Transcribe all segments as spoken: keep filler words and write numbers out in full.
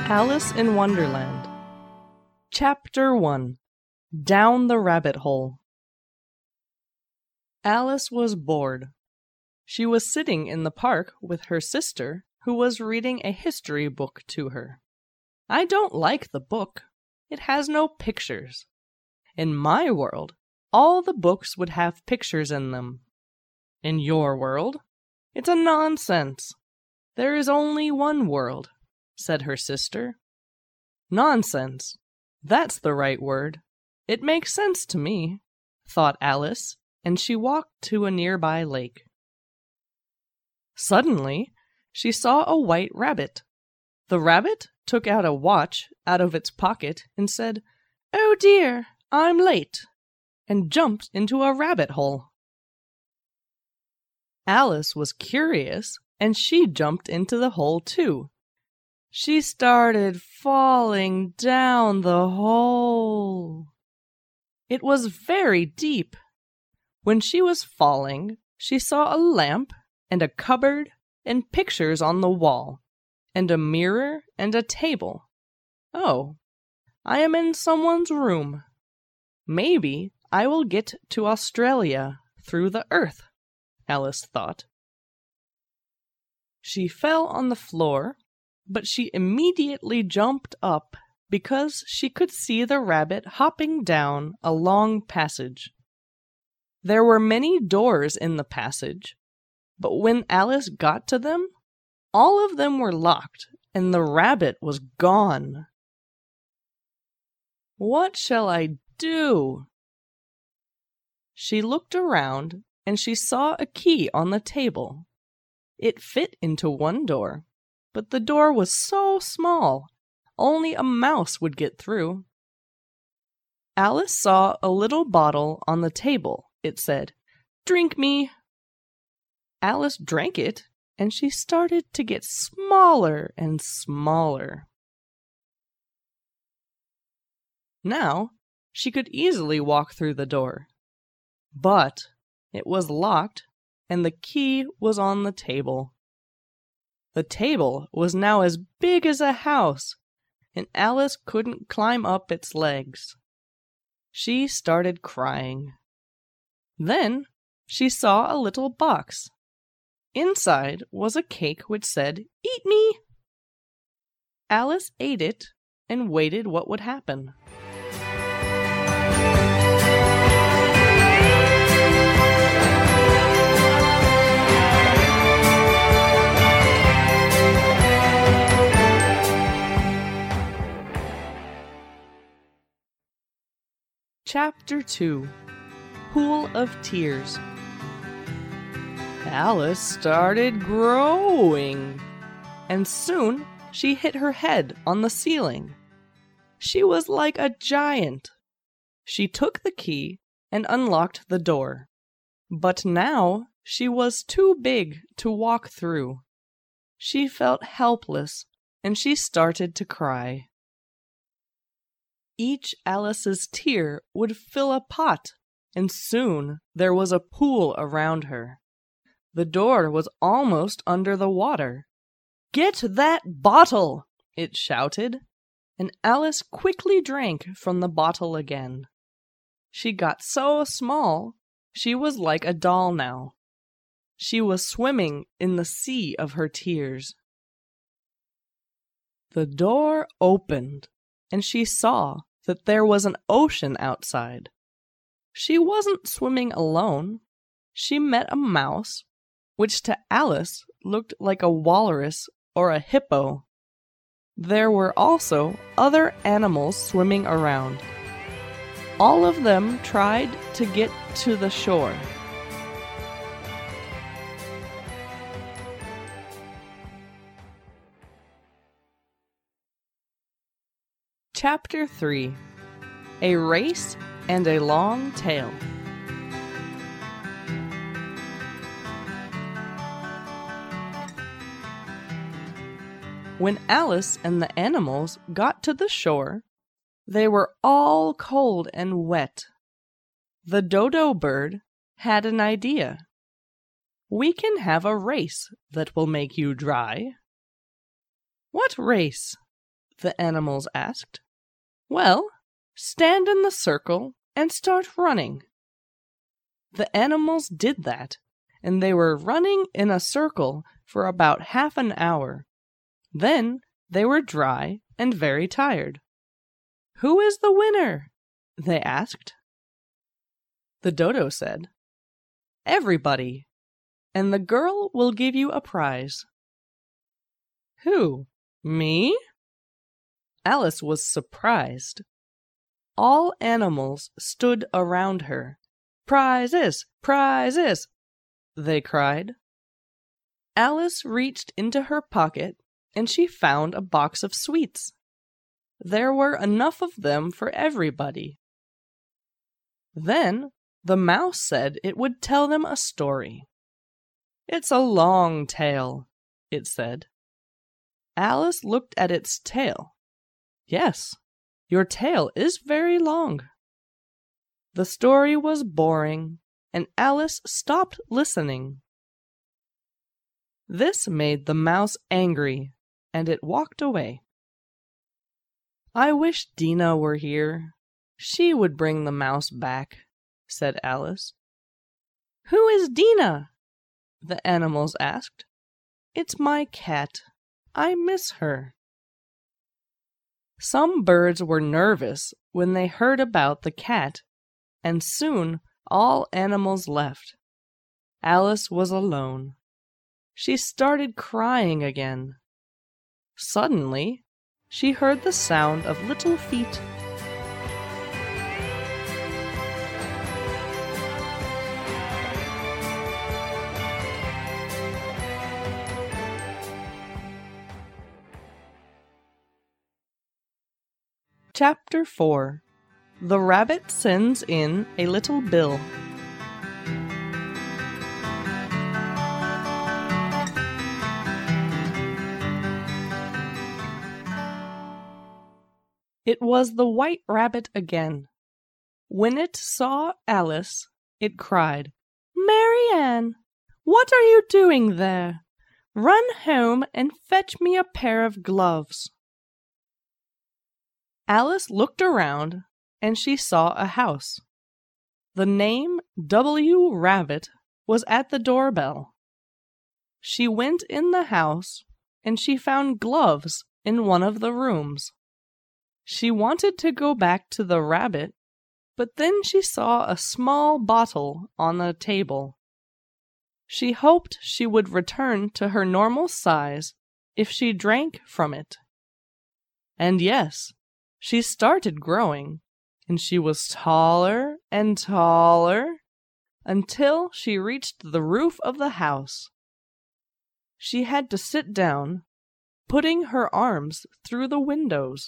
Alice in Wonderland. Chapter one. Down the Rabbit Hole. Alice was bored. She was sitting in the park with her sister, who was reading a history book to her. I don't like the book. It has no pictures. In my world, all the books would have pictures in them. In your world, it's a nonsense. There is only one world, said her sister. Nonsense. That's the right word. It makes sense to me, thought Alice, and she walked to a nearby lake. Suddenly, she saw a white rabbit. The rabbit took out a watch out of its pocket and said, "Oh dear, I'm late," and jumped into a rabbit hole. Alice was curious, and she jumped into the hole too. She started falling down the hole. It was very deep. When she was falling, she saw a lamp and a cupboard and pictures on the wall, and a mirror and a table. Oh, I am in someone's room. Maybe I will get to Australia through the earth, Alice thought. She fell on the floor, but she immediately jumped up because she could see the rabbit hopping down a long passage. There were many doors in the passage, but when Alice got to them, all of them were locked and the rabbit was gone. What shall I do? She looked around and she saw a key on the table. It fit into one door, but the door was so small, only a mouse would get through. Alice saw a little bottle on the table. It said, "Drink me." Alice drank it, and she started to get smaller and smaller. Now, she could easily walk through the door. But it was locked, and the key was on the table. The table was now as big as a house, and Alice couldn't climb up its legs. She started crying. Then she saw a little box. Inside was a cake which said, "Eat me!" Alice ate it and waited what would happen. Chapter two. Pool of Tears. Alice started growing, and soon she hit her head on the ceiling. She was like a giant. She took the key and unlocked the door, but now she was too big to walk through. She felt helpless, and she started to cry. Each Alice's tear would fill a pot, and soon there was a pool around her. The door was almost under the water. "Get that bottle!" it shouted, and Alice quickly drank from the bottle again. She got so small, she was like a doll now. She was swimming in the sea of her tears. The door opened, and she saw that there was an ocean outside. She wasn't swimming alone. She met a mouse, which to Alice looked like a walrus or a hippo. There were also other animals swimming around. All of them tried to get to the shore. Chapter three. A Race and a Long Tail. When Alice and the animals got to the shore, they were all cold and wet. The dodo bird had an idea. "We can have a race that will make you dry." "What race?" the animals asked. Well, stand in the circle and start running. The animals did that, and they were running in a circle for about half an hour. Then they were dry and very tired. Who is the winner? They asked. The dodo said, Everybody, and the girl will give you a prize. Who? Me? Alice was surprised. All animals stood around her. Prizes! Prizes! They cried. Alice reached into her pocket and she found a box of sweets. There were enough of them for everybody. Then the mouse said it would tell them a story. It's a long tale, it said. Alice looked at its tail. Yes, your tail is very long. The story was boring, and Alice stopped listening. This made the mouse angry, and it walked away. I wish Dinah were here. She would bring the mouse back, said Alice. Who is Dinah? The animals asked. It's my cat. I miss her. Some birds were nervous when they heard about the cat, and soon all animals left. Alice was alone. She started crying again. Suddenly, she heard the sound of little feet. Chapter four. The Rabbit Sends in a Little Bill. It was the White Rabbit again. When it saw Alice, it cried, Marianne, what are you doing there? Run home and fetch me a pair of gloves. Alice looked around, and she saw a house. The name W. Rabbit was at the doorbell. She went in the house, and she found gloves in one of the rooms. She wanted to go back to the rabbit, but then she saw a small bottle on the table. She hoped she would return to her normal size if she drank from it. And yes, she started growing, and she was taller and taller until she reached the roof of the house. She had to sit down, putting her arms through the windows.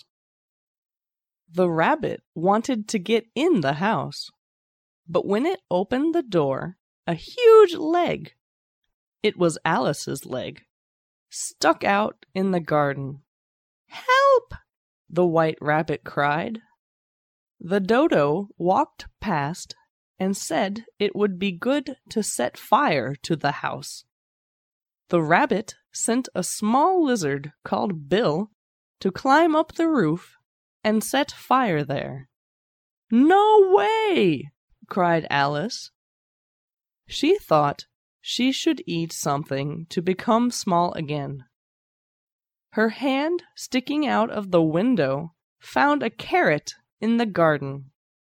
The rabbit wanted to get in the house, but when it opened the door, a huge leg, it was Alice's leg, stuck out in the garden. Help! The White Rabbit cried. The dodo walked past and said it would be good to set fire to the house. The rabbit sent a small lizard called Bill to climb up the roof and set fire there. No way! Cried Alice. She thought she should eat something to become small again. Her hand sticking out of the window found a carrot in the garden.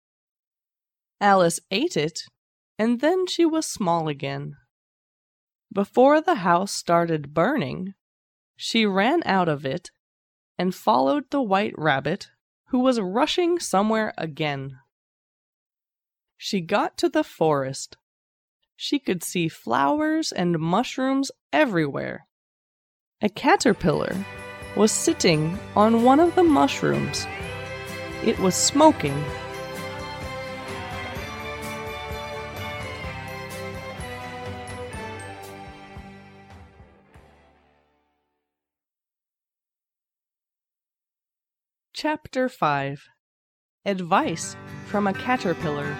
Alice ate it, and then she was small again. Before the house started burning, she ran out of it and followed the White Rabbit, who was rushing somewhere again. She got to the forest. She could see flowers and mushrooms everywhere. A caterpillar was sitting on one of the mushrooms. It was smoking. Chapter five. Advice from a Caterpillar.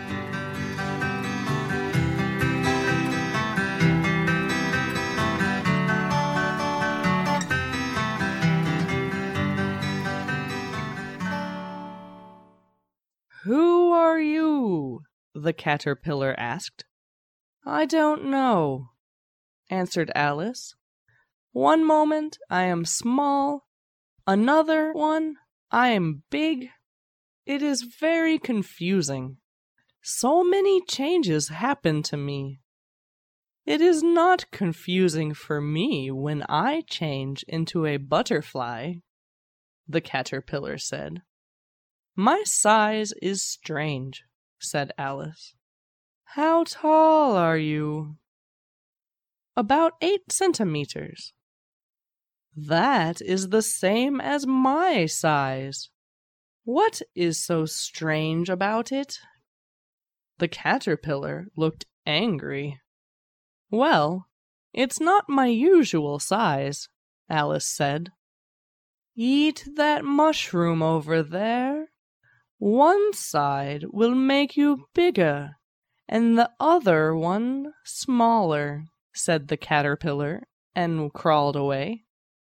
"Who are you?" the caterpillar asked. "I don't know," answered Alice. "One moment I am small, another one I am big. It is very confusing. So many changes happen to me." "It is not confusing for me when I change into a butterfly," the caterpillar said. "My size is strange," said Alice. "How tall are you?" "About eight centimeters." "That is the same as my size. What is so strange about it?" The caterpillar looked angry. "Well, it's not my usual size," Alice said. "Eat that mushroom over there. One side will make you bigger, and the other one smaller," said the caterpillar, and crawled away.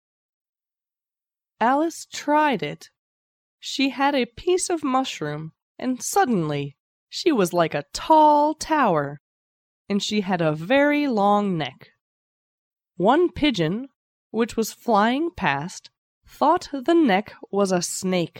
Alice tried it. She had a piece of mushroom, and suddenly she was like a tall tower, and she had a very long neck. One pigeon, which was flying past, thought the neck was a snake.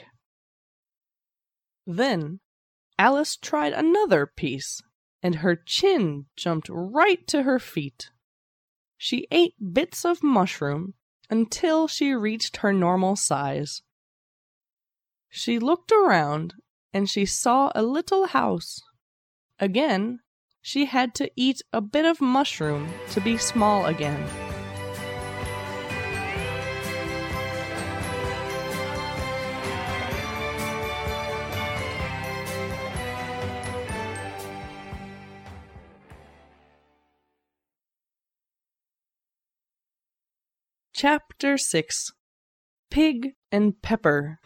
Then Alice tried another piece, and her chin jumped right to her feet. She ate bits of mushroom until she reached her normal size. She looked around, and she saw a little house. Again, she had to eat a bit of mushroom to be small again. Chapter six. Pig and Pepper.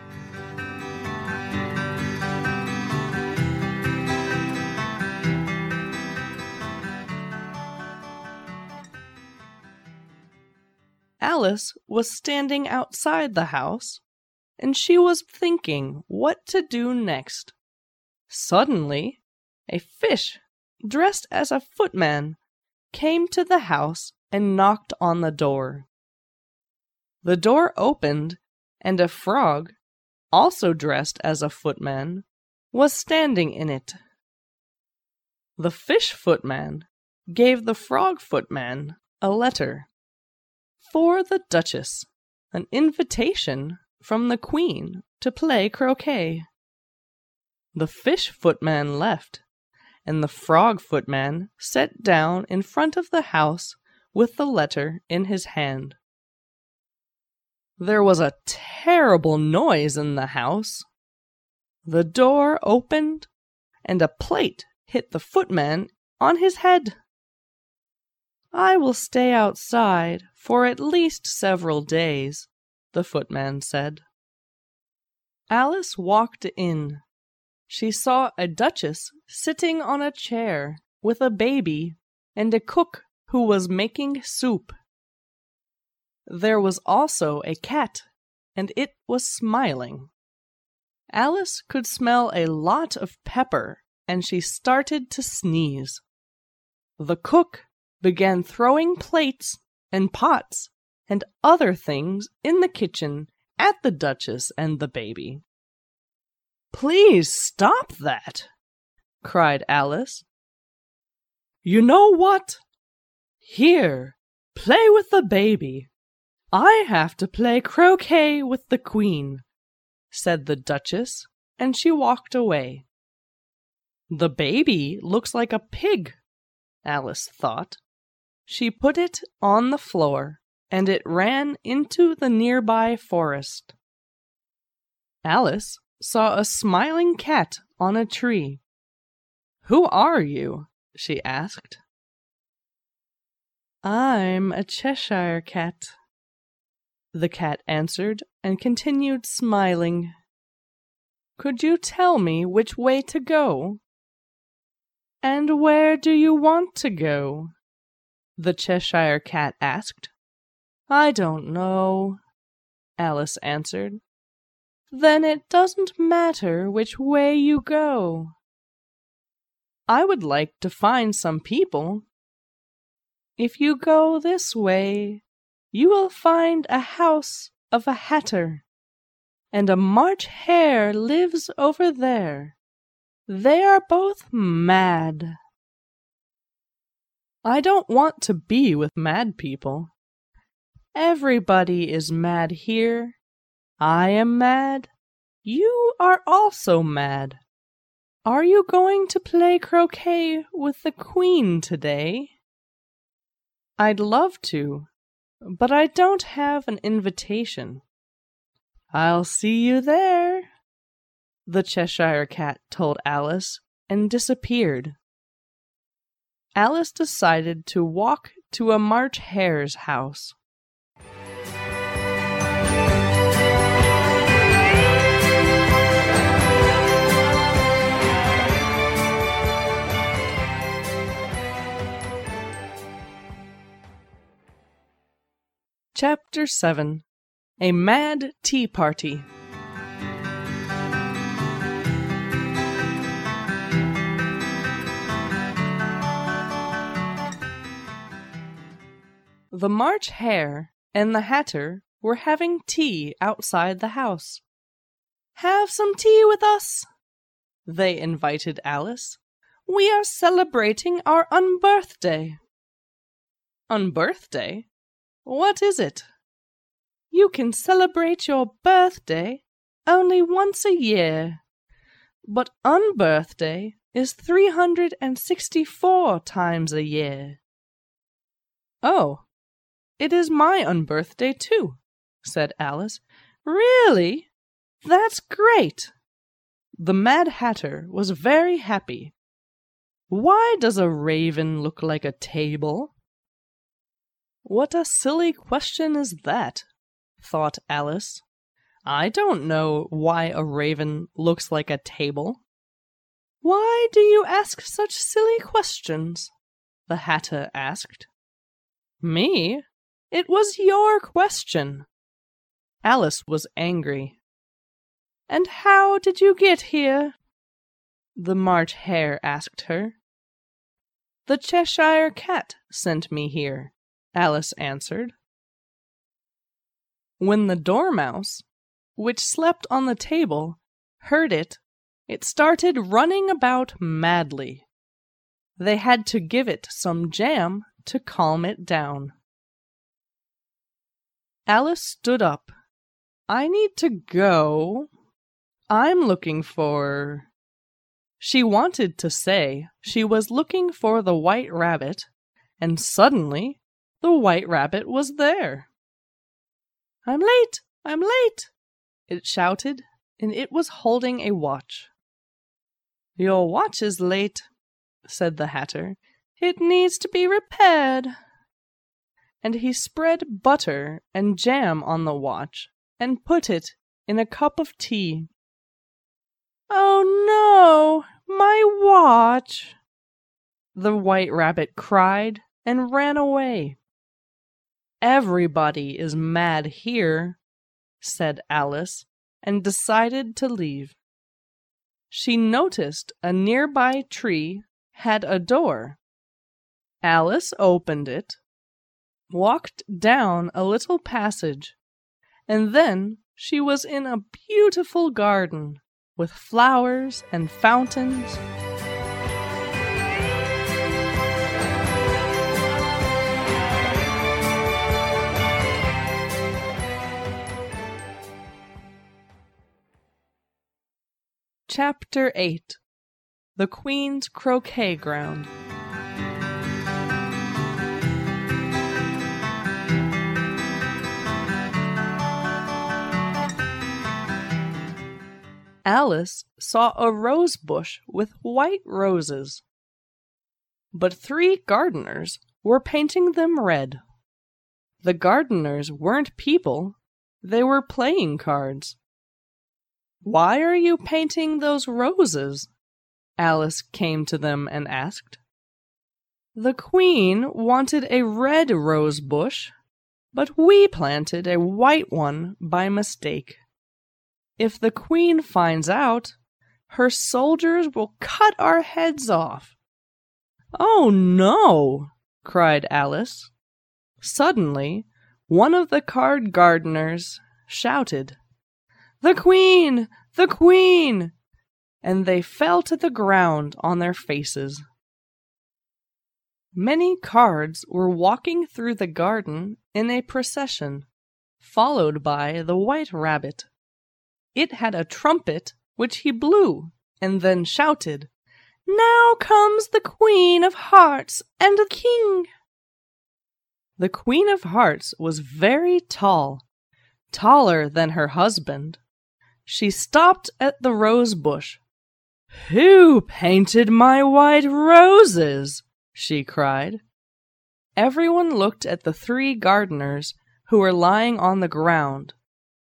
Alice was standing outside the house, and she was thinking what to do next. Suddenly, a fish, dressed as a footman, came to the house and knocked on the door. The door opened, and a frog, also dressed as a footman, was standing in it. The fish footman gave the frog footman a letter. For the Duchess, an invitation from the Queen to play croquet. The fish footman left, and the frog footman sat down in front of the house with the letter in his hand. There was a terrible noise in the house. The door opened, and a plate hit the footman on his head. "I will stay outside for at least several days," the footman said. Alice walked in. She saw a duchess sitting on a chair with a baby and a cook who was making soup. There was also a cat, and it was smiling. Alice could smell a lot of pepper, and she started to sneeze. The cook began throwing plates and pots and other things in the kitchen at the Duchess and the baby. "Please stop that!" cried Alice. "You know what? Here, play with the baby. I have to play croquet with the Queen," said the Duchess, and she walked away. "The baby looks like a pig," Alice thought. She put it on the floor, and it ran into the nearby forest. Alice saw a smiling cat on a tree. "Who are you?" she asked. "I'm a Cheshire cat," the cat answered and continued smiling. "Could you tell me which way to go?" "And where do you want to go?" the Cheshire cat asked. "I don't know," Alice answered. then it doesn't matter which way you go. I would like to find some people. If you go this way, you will find a house of a hatter, and a March Hare lives over there. They are both mad. I don't want to be with mad people. Everybody is mad here. I am mad. You are also mad. Are you going to play croquet with the Queen today? I'd love to, but I don't have an invitation. I'll see you there, the Cheshire Cat told Alice and disappeared. Alice decided to walk to a March Hare's house. Chapter seven. A Mad Tea Party. The March Hare and the Hatter were having tea outside the house. "Have some tea with us," they invited Alice. "We are celebrating our unbirthday." Unbirthday? What is it? You can celebrate your birthday only once a year, but unbirthday is three hundred sixty-four times a year. Oh, it is my unbirthday too, said Alice. Really? That's great. The Mad Hatter was very happy. Why does a raven look like a table? What a silly question is that, thought Alice. I don't know why a raven looks like a table. Why do you ask such silly questions? The Hatter asked. Me? It was your question. Alice was angry. And how did you get here? The March Hare asked her. The Cheshire Cat sent me here, Alice answered. When the Dormouse, which slept on the table, heard it, it started running about madly. They had to give it some jam to calm it down. Alice stood up. I need to go. I'm looking for... She wanted to say she was looking for the White Rabbit, and suddenly the White Rabbit was there. I'm late! I'm late! It shouted, and it was holding a watch. Your watch is late, said the Hatter. It needs to be repaired. And he spread butter and jam on the watch and put it in a cup of tea. Oh no, my watch! The White Rabbit cried and ran away. Everybody is mad here, said Alice, and decided to leave. She noticed a nearby tree had a door. Alice opened it, walked down a little passage, and then she was in a beautiful garden with flowers and fountains. Chapter eight. The Queen's Croquet Ground. Alice saw a rose bush with white roses, but three gardeners were painting them red. The gardeners weren't people, they were playing cards. Why are you painting those roses? Alice came to them and asked. The Queen wanted a red rose bush, but we planted a white one by mistake. If the queen finds out, her soldiers will cut our heads off." "Oh, no!" cried Alice. Suddenly, one of the card gardeners shouted, "The queen! The queen!" and they fell to the ground on their faces. Many cards were walking through the garden in a procession, followed by the White Rabbit. It had a trumpet which he blew, and then shouted, "Now comes the Queen of Hearts and the King." The Queen of Hearts was very tall, taller than her husband. She stopped at the rose bush. "Who painted my white roses?" she cried. Everyone looked at the three gardeners who were lying on the ground.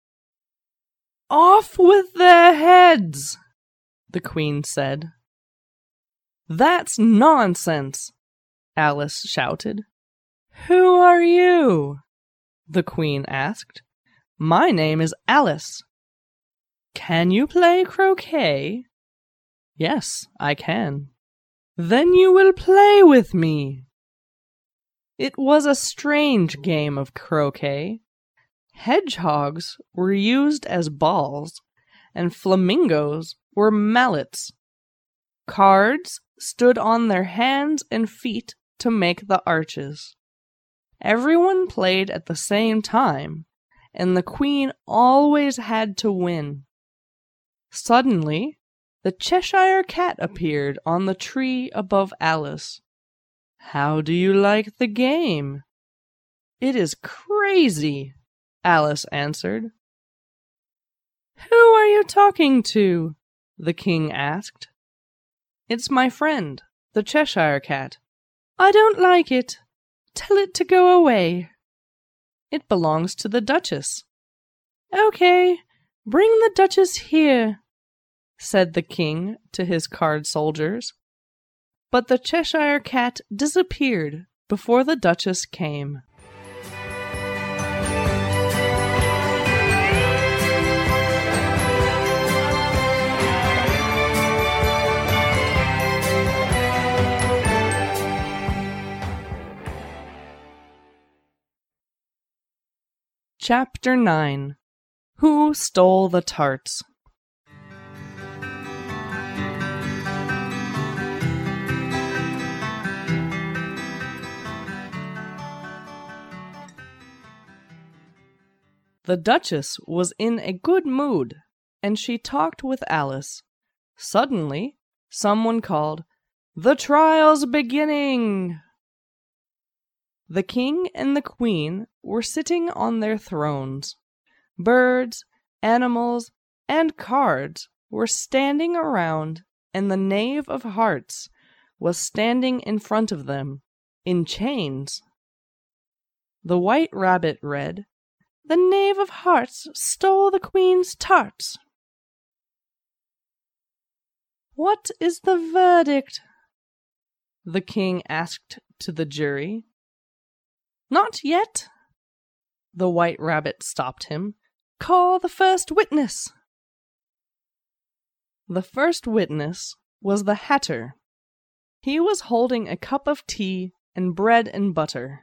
"Off with their heads!" the Queen said. "That's nonsense!" Alice shouted. "Who are you?" the Queen asked. "My name is Alice." "Can you play croquet?" "Yes, I can." "Then you will play with me." It was a strange game of croquet. Hedgehogs were used as balls, and flamingos were mallets. Cards stood on their hands and feet to make the arches. Everyone played at the same time, and the Queen always had to win. Suddenly, the Cheshire Cat appeared on the tree above Alice. "How do you like the game?" "It is crazy," Alice answered. "Who are you talking to?" the King asked. "It's my friend, the Cheshire Cat." "I don't like it. Tell it to go away." "It belongs to the Duchess." "Okay, bring the Duchess here," said the King to his card soldiers. But the Cheshire Cat disappeared before the Duchess came. Chapter nine. Who Stole the Tarts? The Duchess was in a good mood, and she talked with Alice. Suddenly, someone called, "The trial's beginning!" The King and the Queen were sitting on their thrones. Birds, animals, and cards were standing around, and the Knave of Hearts was standing in front of them, in chains. The White Rabbit read, "The Knave of Hearts stole the Queen's tarts." "What is the verdict?" the King asked to the jury. "Not yet." The White Rabbit stopped him. "Call the first witness." The first witness was the Hatter. He was holding a cup of tea and bread and butter.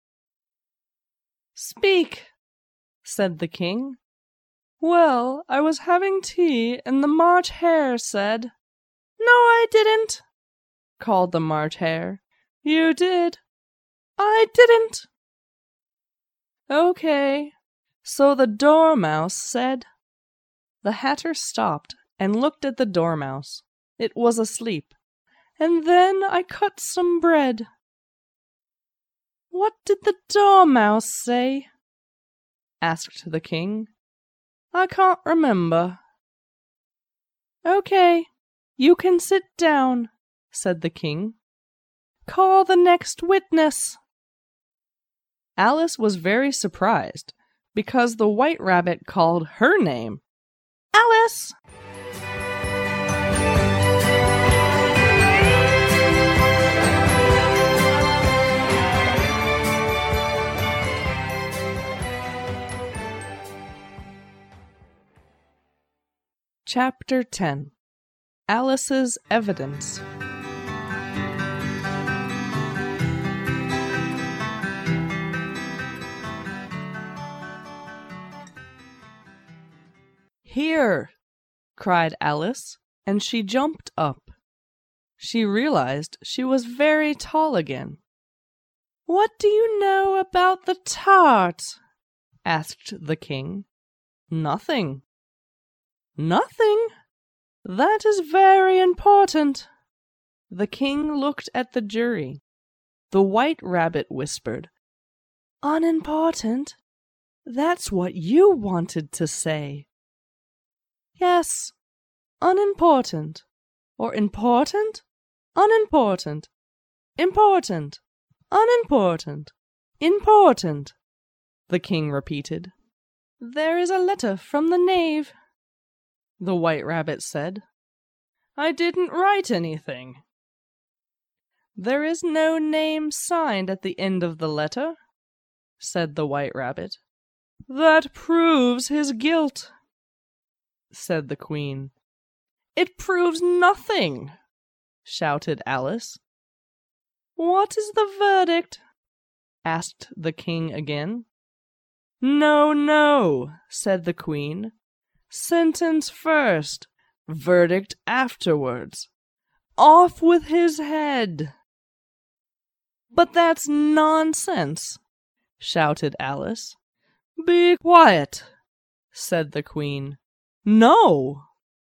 "Speak," said the King. "Well, I was having tea, and the March Hare said—" "No, I didn't," called the March Hare. "You did." "I didn't." "Okay, so the Dormouse said—" The Hatter stopped and looked at the Dormouse. It was asleep. "And then I cut some bread." "What did the Dormouse say?" asked the King. "I can't remember." "Okay, you can sit down," said the King. "Call the next witness." Alice was very surprised, because the White Rabbit called her name. "Alice!" Chapter ten. Alice's Evidence. "Here!" cried Alice, and she jumped up. She realized she was very tall again. "What do you know about the tart?" asked the king. "Nothing." "Nothing? That is very important." The king looked at the jury. The White Rabbit whispered, "Unimportant? That's what you wanted to say." "Yes, unimportant, or important, unimportant, important, unimportant, important," the king repeated. "There is a letter from the knave," the White Rabbit said. "I didn't write anything." "There is no name signed at the end of the letter," said the White Rabbit. "That proves his guilt," said the Queen. "It proves nothing," shouted Alice. "What is the verdict?" asked the king again. "No, no," said the Queen. "Sentence first, verdict afterwards. Off with his head." "But that's nonsense," shouted Alice. "Be quiet," said the Queen. "No."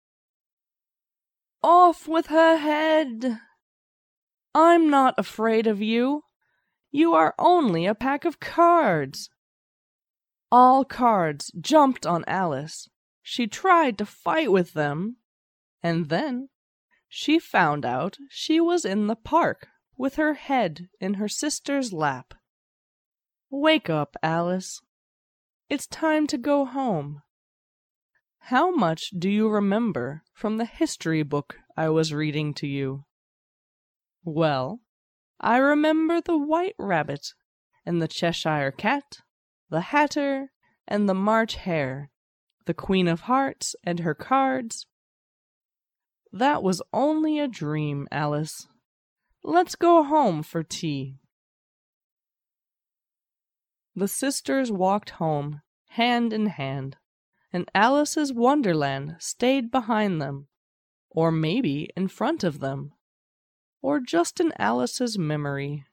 "Off with her head." "I'm not afraid of you. You are only a pack of cards." All cards jumped on Alice. She tried to fight with them, and then she found out she was in the park with her head in her sister's lap. "Wake up, Alice. It's time to go home. How much do you remember from the history book I was reading to you?" "Well, I remember the White Rabbit, and the Cheshire Cat, the Hatter, and the March Hare, the Queen of Hearts and her cards." "That was only a dream, Alice. Let's go home for tea." The sisters walked home, hand in hand, and Alice's Wonderland stayed behind them, or maybe in front of them, or just in Alice's memory.